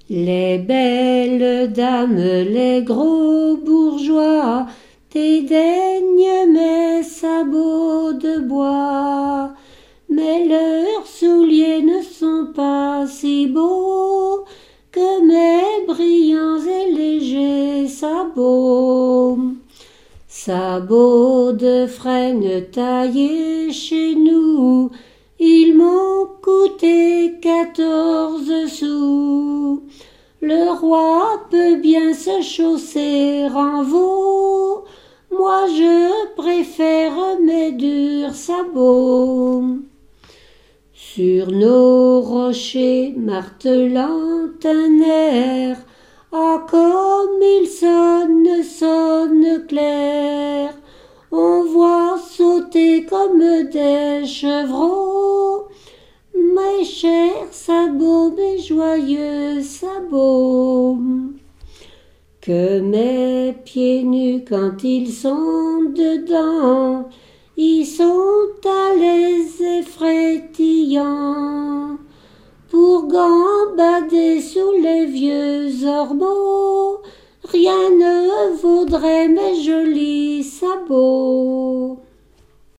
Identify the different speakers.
Speaker 1: Les belles dames, les gros bourgeois dédaignent mes sabots de bois, mais leurs souliers ne sont pas si beaux que mes brillants et légers sabots. Sabots de frêne taillés chez nous, ils m'ont coûté 14 sous. Le roi peut bien se chausser en veau, moi je préfère mes durs sabots. Sur nos rochers martelant un air, ah comme il sonne, sonne clair, on voit sauter comme des chevreaux mes chers sabots, mes joyeux sabots. Que mes pieds nus quand ils sont dedans, ils sont à l'aise et frétillants, pour gambader sous les vieux ormeaux, rien ne vaudrait mes jolis sabots.